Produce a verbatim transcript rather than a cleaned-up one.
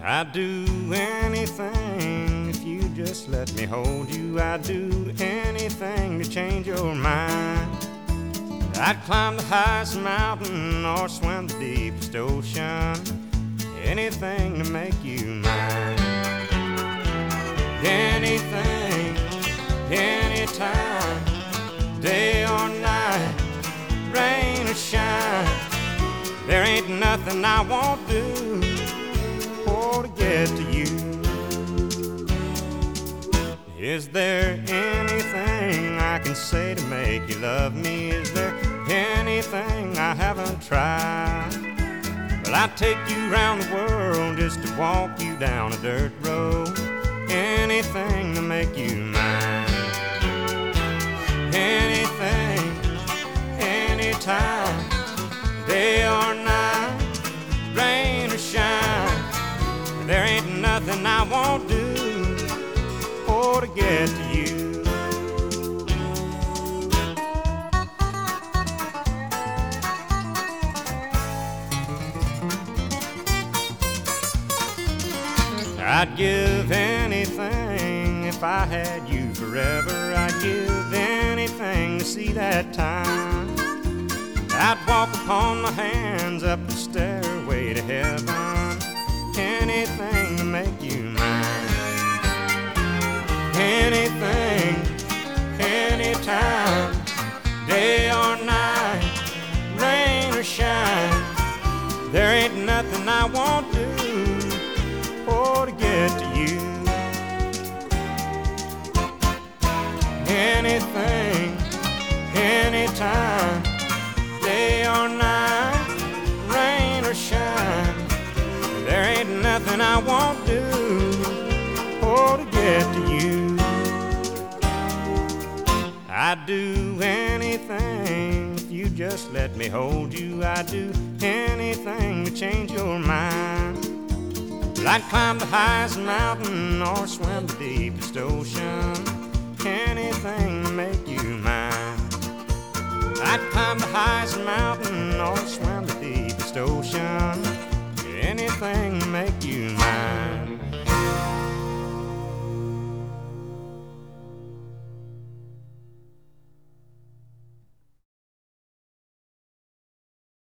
I'd do anything if you just let me hold you. I'd do anything to change your mind. I'd climb the highest mountain or swim the deepest ocean. Anything to make you mine. Anything, anytime, day or night, rain or shine. There ain't nothing I won't do for to get to you. Is there anything I can say to make you love me? Is there anything I haven't tried? Well, I'd take you around the world just to walk you down a dirt road. Anything to make you mine. Anything, anytime, day or night, rain or shine. There ain't nothing I won't do for to get to you. I'd give anything if I had you forever. I'd give anything to see that time. I'd walk upon my hands up the stairway to heaven. Anything to make you mine. Anything, anytime, day or night, rain or shine. There ain't nothing I won't do for to get to you. Anything, anytime, day or night, rain or shine. There ain't nothing I won't do for to get to you. I'd do anything if you just let me hold you. I'd do anything to change your mind. I'd climb the highest mountain or swim the deepest ocean. Anything to make you mine. I'd climb the highest mountain or swim the deepest ocean. Anything to make you mine.